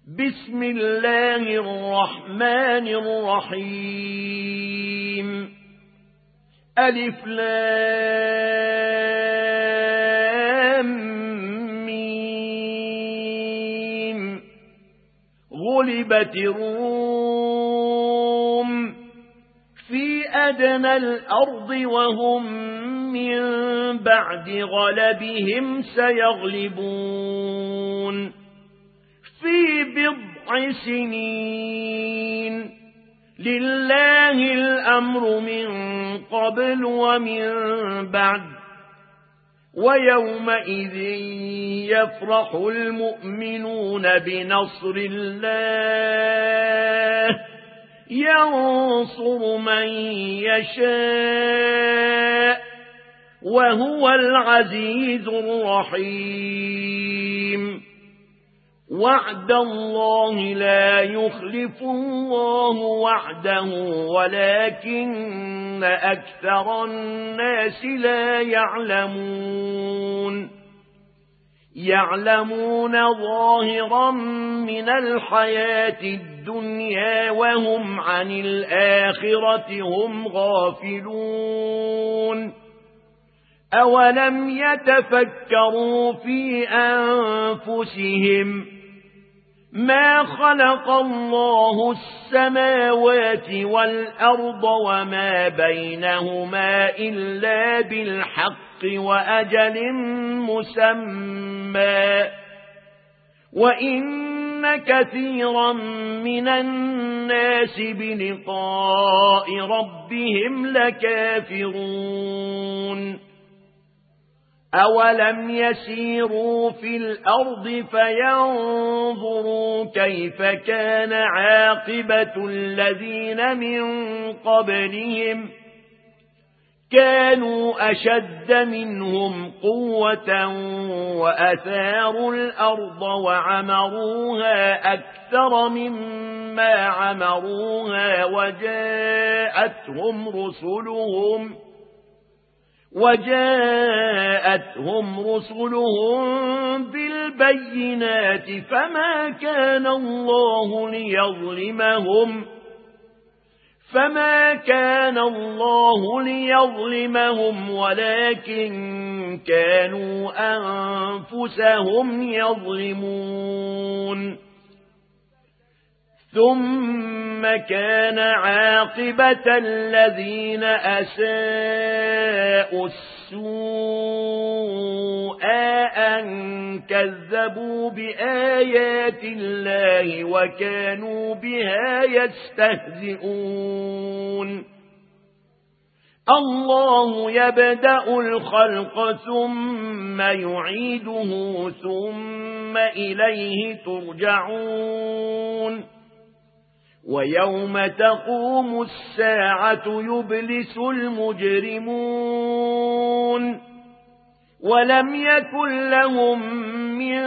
بسم الله الرحمن الرحيم ألف لام ميم غلبت الروم في أدنى الأرض وهم من بعد غلبهم سيغلبون في بضع سنين لله الأمر من قبل ومن بعد ويومئذ يفرح المؤمنون بنصر الله ينصر من يشاء وهو العزيز الرحيم وعد الله لا يخلف الله وعده ولكن أكثر الناس لا يعلمون ظاهرا من الحياة الدنيا وهم عن الآخرة هم غافلون أولم يتفكروا في أنفسهم ما خلق الله السماوات والأرض وما بينهما إلا بالحق وأجل مسمى وإن كثيرا من الناس بلقاء ربهم لكافرون أولم يسيروا في الأرض فينظروا كيف كان عاقبة الذين من قبلهم كانوا أشد منهم قوة وأثاروا الأرض وعمروها أكثر مما عمروها وجاءتهم رسلهم بالبينات فما كان الله ليظلمهم ولكن كانوا أنفسهم يظلمون ثم كان عاقبة الذين أساءوا السوء أن كذبوا بآيات الله وكانوا بها يستهزئون الله يبدأ الخلق ثم يعيده ثم إليه ترجعون ويوم تقوم الساعة يبلس المجرمون ولم يكن لهم من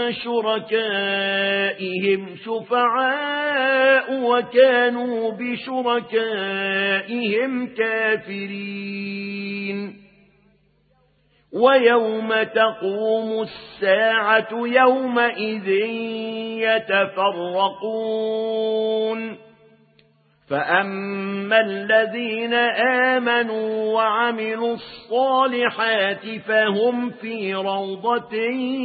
شركائهم شفعاء وكانوا بشركائهم كافرين ويوم تقوم الساعة يومئذ يتفرقون فأما الذين آمنوا وعملوا الصالحات فهم في روضة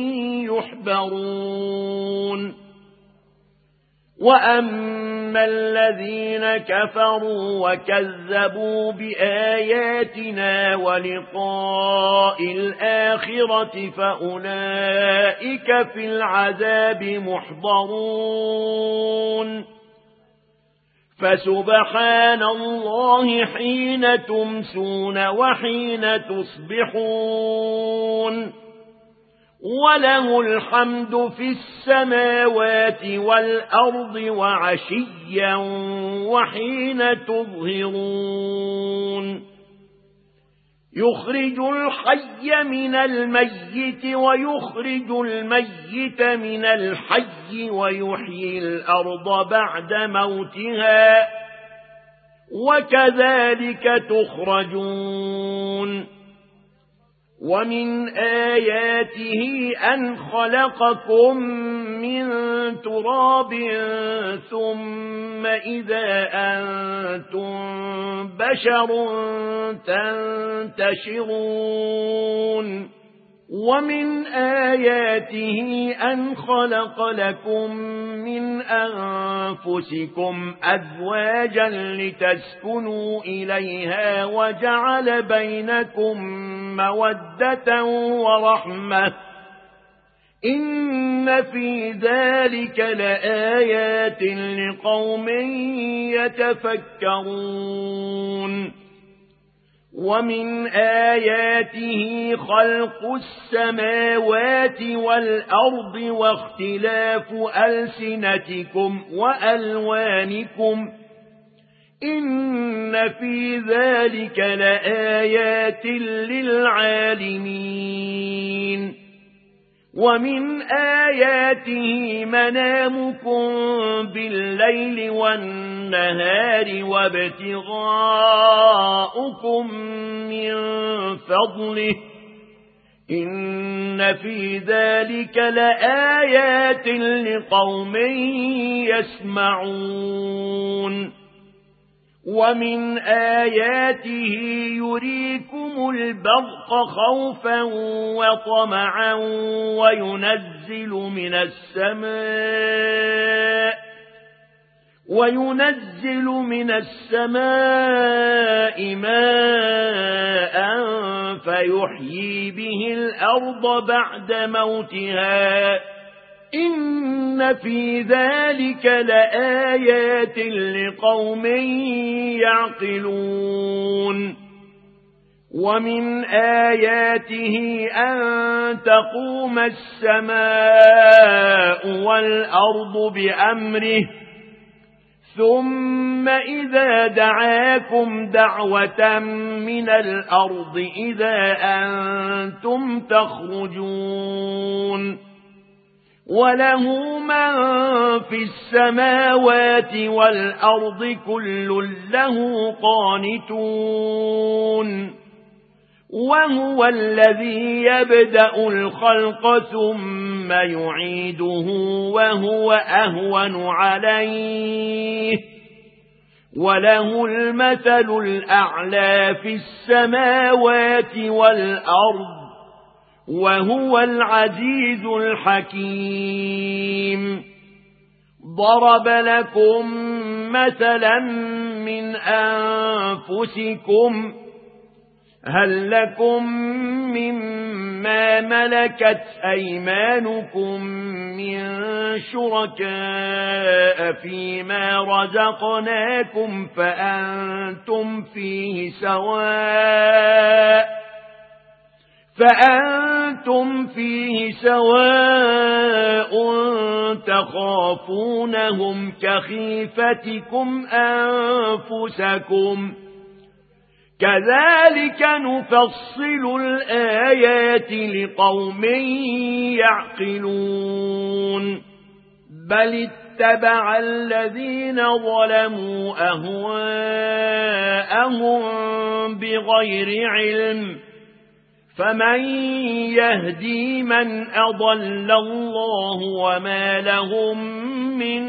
يحبرون وأما الذين كفروا وكذبوا بآياتنا ولقاء الآخرة فأولئك في العذاب محضرون فسبحان الله حين تمسون وحين تصبحون وله الحمد في السماوات والأرض وعشيا وحين تظهرون يخرج الحي من الميت ويخرج الميت من الحي ويحيي الأرض بعد موتها وكذلك تخرجون ومن آياته أن خلقكم من تراب ثم إذا أنتم بشر تنتشرون ومن آياته أن خلق لكم من أنفسكم أزواجا لتسكنوا إليها وجعل بينكم مودة ورحمة إن في ذلك لآيات لقوم يتفكرون ومن آياته خلق السماوات والأرض واختلاف ألسنتكم وألوانكم إن في ذلك لآيات للعالمين ومن آياته منامكم بالليل والنهار وابتغاؤكم من فضله إن في ذلك لآيات لقوم يسمعون ومن آياته يريكم البرق خوفا وطمعا وينزل من السماء ماء فيحيي به الأرض بعد موتها إن في ذلك لآيات لقوم يعقلون ومن آياته أن تقوم السماء والأرض بأمره ثم إذا دعاكم دعوة من الأرض إذا أنتم تخرجون وله من في السماوات والأرض كل له قانتون وهو الذي يبدأ الخلق ثم يعيده وهو أهون عليه وله المثل الأعلى في السماوات والأرض وهو العزيز الحكيم ضرب لكم مثلا من أنفسكم هل لكم مما ملكت أيمانكم من شركاء فيما رزقناكم فأنتم فيه سواء تخافونهم كخيفتكم أنفسكم كذلك نفصل الآيات لقوم يعقلون بل اتبع الذين ظلموا أهواءهم بغير علم فمن يهدي من أضل الله وما لهم من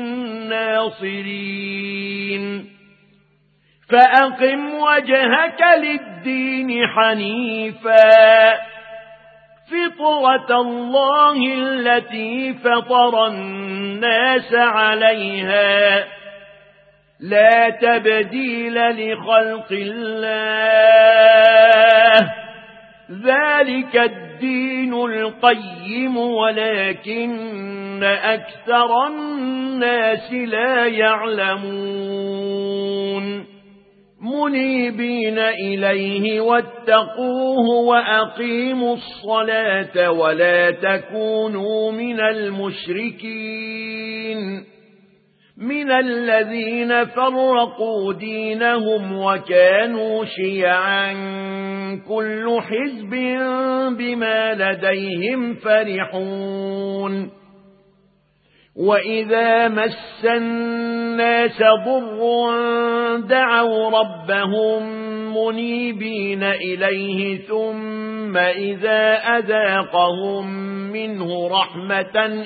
ناصرين فأقم وجهك للدين حنيفا فطرة الله التي فطر الناس عليها لا تبديل لخلق الله ذلك الدين القيم ولكن أكثر الناس لا يعلمون منيبين إليه واتقوه وأقيموا الصلاة ولا تكونوا من المشركين من الذين فرقوا دينهم وكانوا شيعا كل حزب بما لديهم فرحون وإذا مس الناس ضر دعوا ربهم منيبين إليه ثم إذا أذاقهم منه رحمة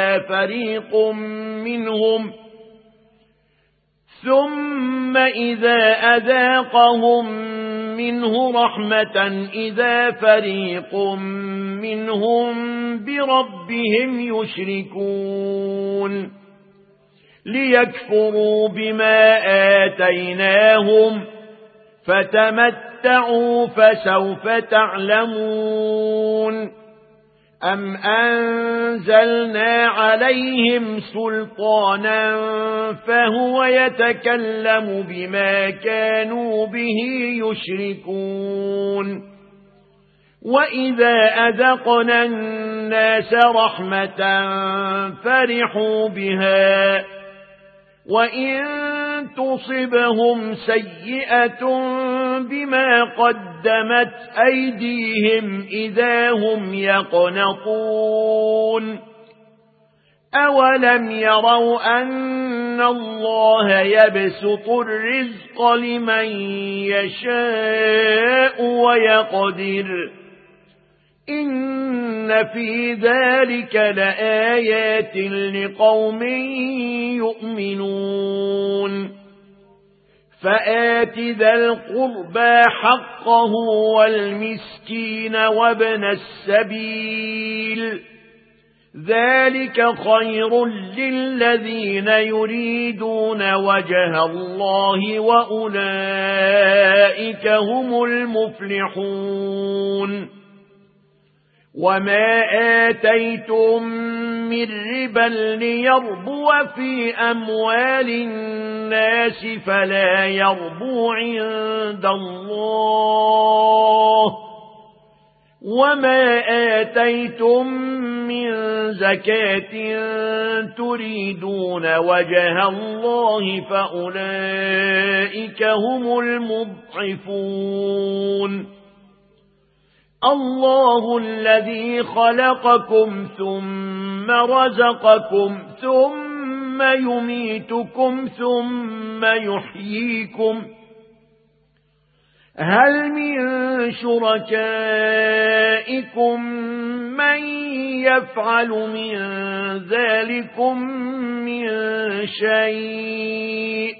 إذا فريق منهم بربهم يشركون ليكفروا بما آتيناهم فتمتعوا فسوف تعلمون أم أنزلنا عليهم سلطانا فهو يتكلم بما كانوا به يشركون وإذا أذقنا الناس رحمة فرحوا بها وإن تصبهم سيئة بما قدمت أيديهم إذا هم يقنطون أولم يروا أن الله يبسط الرزق لمن يشاء ويقدر إن في ذلك لآيات لقوم يؤمنون فآت ذا القربى حقه والمسكين وابن السبيل ذلك خير للذين يريدون وجه الله وأولئك هم المفلحون وما آتيتم من ربا ليربو في أموال الناس فلا يربو عند الله وما آتيتم من زكاة تريدون وجه الله فأولئك هم المضعفون الله الذي خلقكم ثم رزقكم ثم يميتكم ثم يحييكم هل من شركائكم من يفعل من ذلكم من شيء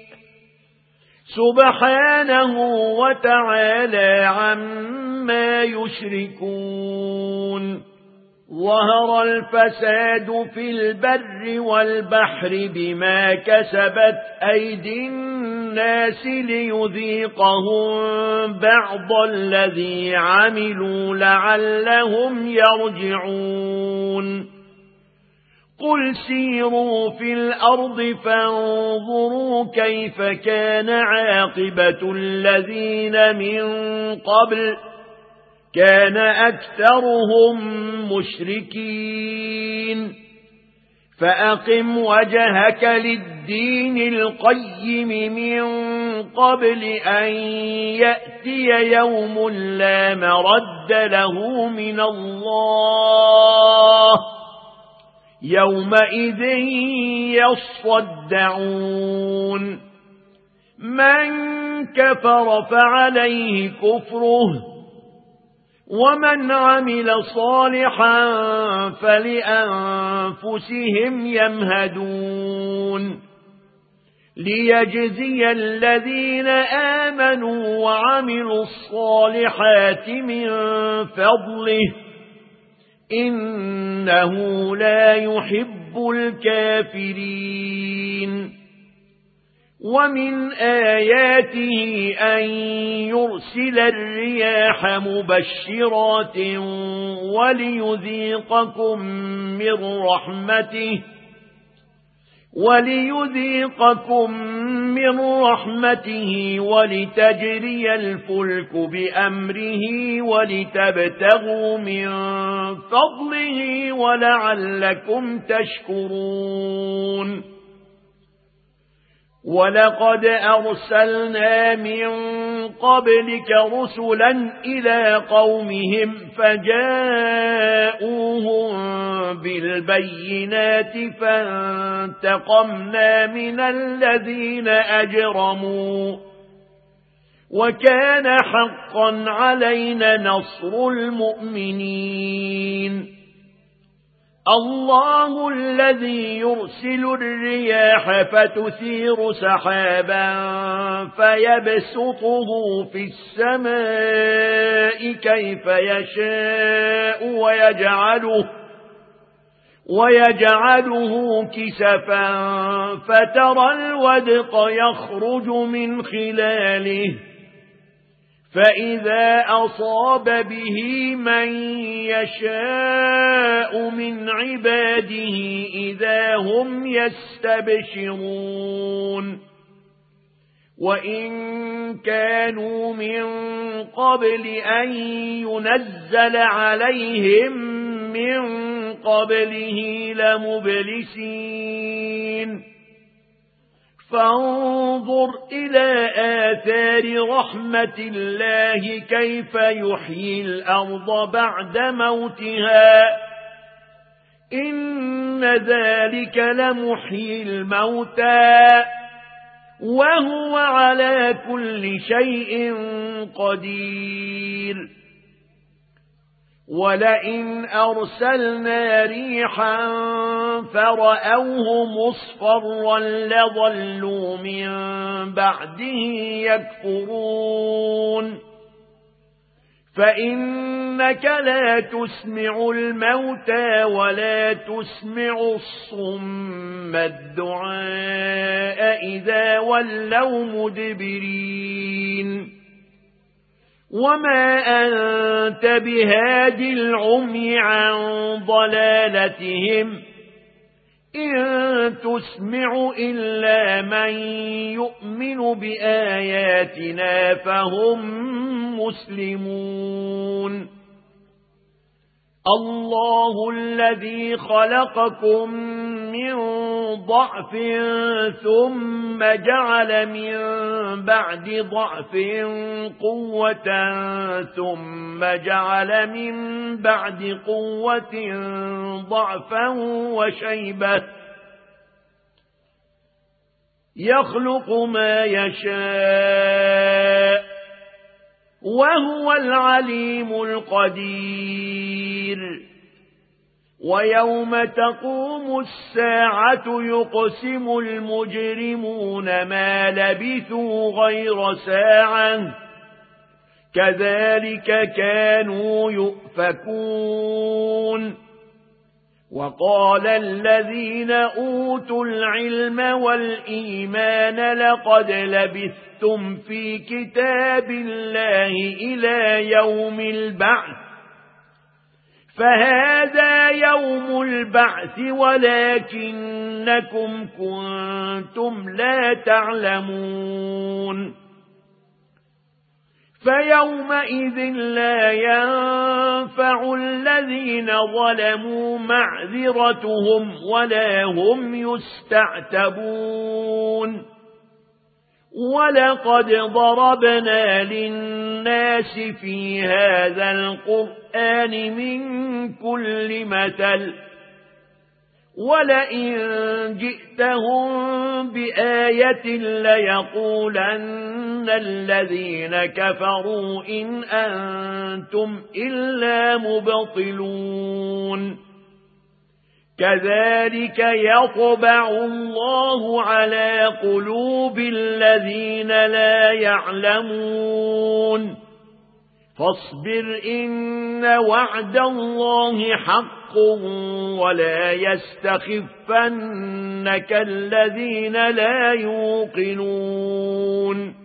سبحانه وتعالى عما يشركون ظهر الفساد في البر والبحر بما كسبت أيدي الناس ليذيقهم بعض الذي عملوا لعلهم يرجعون قل سيروا في الأرض فانظروا كيف كان عاقبة الذين من قبل كان أكثرهم مشركين فأقم وجهك للدين القيم من قبل أن يأتي يوم لا مرد له من الله يومئذ يصدعون من كفر فعليه كفره ومن عمل صالحا فلأنفسهم يمهدون ليجزي الذين آمنوا وعملوا الصالحات من فضله إنه لا يحب الكافرين ومن آياته أن يرسل الرياح مبشرات وليذيقكم من رحمته ولتجري الفلك بأمره ولتبتغوا من فضله ولعلكم تشكرون ولقد أرسلنا من قبلك رسلا إلى قومهم فجاءوهم بالبينات فانتقمنا من الذين أجرموا وكان حقا علينا نصر المؤمنين الله الذي يرسل الرياح فتثير سحابا فيبسطه في السماء كيف يشاء ويجعله كسفا فترى الودق يخرج من خلاله فإذا أصاب به من يشاء من عباده إذا هم يستبشرون وإن كانوا من قبل أن ينزل عليهم من قبله لمبلسين فانظر إلى آثار رحمة الله كيف يحيي الأرض بعد موتها إن ذلك لمحيي الموتى وهو على كل شيء قدير ولئن أرسلنا ريحا فرأوه مصفرا لظلوا من بعده يكفرون فإنك لا تسمع الموتى ولا تسمع الصم الدعاء إذا ولوا مدبرين وما أنت بهاد العمي عن ضلالتهم إن تسمع إلا من يؤمن بآياتنا فهم مسلمون الله الذي خلقكم من ضعف ثم جعل من بعد ضعف قوة ثم جعل من بعد قوة ضعفا وشيبة يخلق ما يشاء وهو العليم القدير ويوم تقوم الساعة يقسم المجرمون ما لبثوا غير ساعة كذلك كانوا يؤفكون وقال الذين أوتوا العلم والإيمان لقد لبثتم في كتاب الله إلى يوم البعث فهذا يوم البعث ولكنكم كنتم لا تعلمون فيومئذ لا ينفع الذين ظلموا معذرتهم ولا هم يستعتبون ولقد ضربنا للناس في هذا القرآن من كل مثل ولئن جئتهم بآية ليقولن الذين كفروا إن أنتم إلا مبطلون كذلك يطبع الله على قلوب الذين لا يعلمون فاصبر إن وعد الله حق ولا يستخفنك الذين لا يوقنون